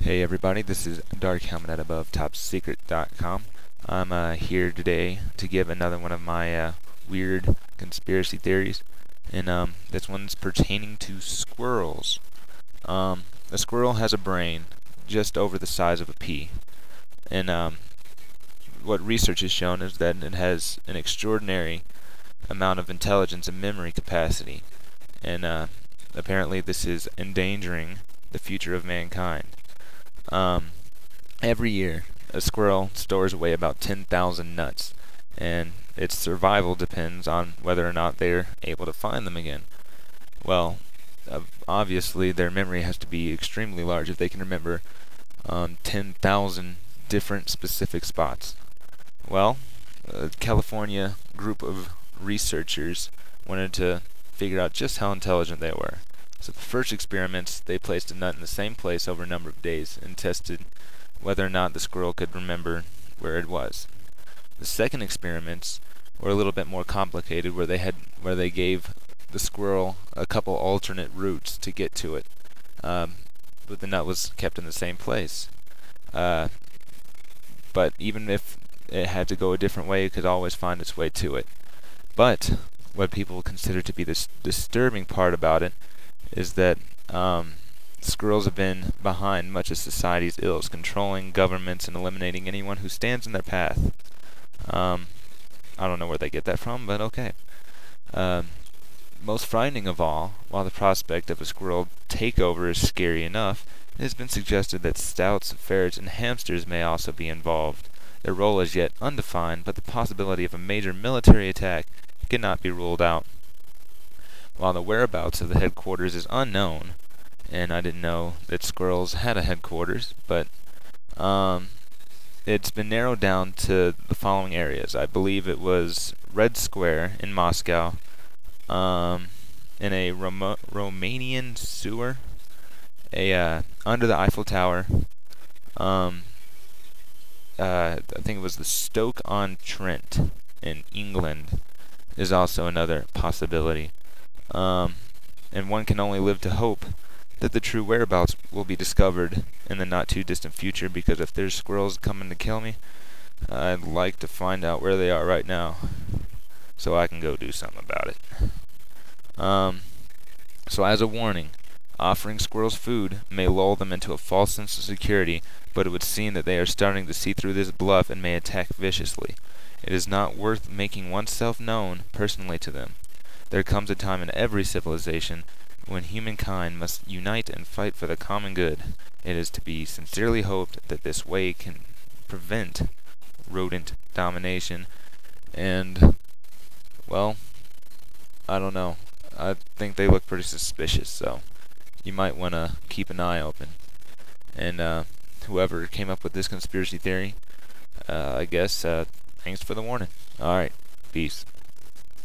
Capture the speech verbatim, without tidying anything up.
Hey everybody, this is Dark Helmet at above top secret dot com. I'm uh, here today to give another one of my uh, weird conspiracy theories, and um, this one's pertaining to squirrels. Um, a squirrel has a brain just over the size of a pea, and um, what research has shown is that it has an extraordinary amount of intelligence and memory capacity, and uh, apparently this is endangering the future of mankind. Um, every year, a squirrel stores away about ten thousand nuts, and its survival depends on whether or not they're able to find them again. Well, uh, obviously, their memory has to be extremely large if they can remember um, ten thousand different specific spots. Well, a California group of researchers wanted to figure out just how intelligent they were. So the first experiments, they placed a nut in the same place over a number of days and tested whether or not the squirrel could remember where it was. The second experiments were a little bit more complicated, where they had where they gave the squirrel a couple alternate routes to get to it, um, but the nut was kept in the same place. Uh, but even if it had to go a different way, it could always find its way to it. But what people consider to be the s- disturbing part about it is that um, squirrels have been behind much of society's ills, controlling governments and eliminating anyone who stands in their path. Um, I don't know where they get that from, but okay. Um, most frightening of all, while the prospect of a squirrel takeover is scary enough, it has been suggested that stoats, ferrets, and hamsters may also be involved. Their role is yet undefined, but the possibility of a major military attack cannot be ruled out. While the whereabouts of the headquarters is unknown, and I didn't know that squirrels had a headquarters, but um, it's been narrowed down to the following areas. I believe it was Red Square in Moscow, um, in a Roma- Romanian sewer, a uh, under the Eiffel Tower. Um, uh, I think it was the Stoke-on-Trent in England is also another possibility. Um, and one can only live to hope that the true whereabouts will be discovered in the not-too-distant future, because if there's squirrels coming to kill me, I'd like to find out where they are right now, so I can go do something about it. Um, so as a warning, offering squirrels food may lull them into a false sense of security, but it would seem that they are starting to see through this bluff and may attack viciously. It is not worth making oneself known personally to them. There comes a time in every civilization when humankind must unite and fight for the common good. It is to be sincerely hoped that this way can prevent rodent domination. And, well, I don't know. I think they look pretty suspicious, so you might want to keep an eye open. And uh, whoever came up with this conspiracy theory, uh, I guess, uh, thanks for the warning. Alright, peace.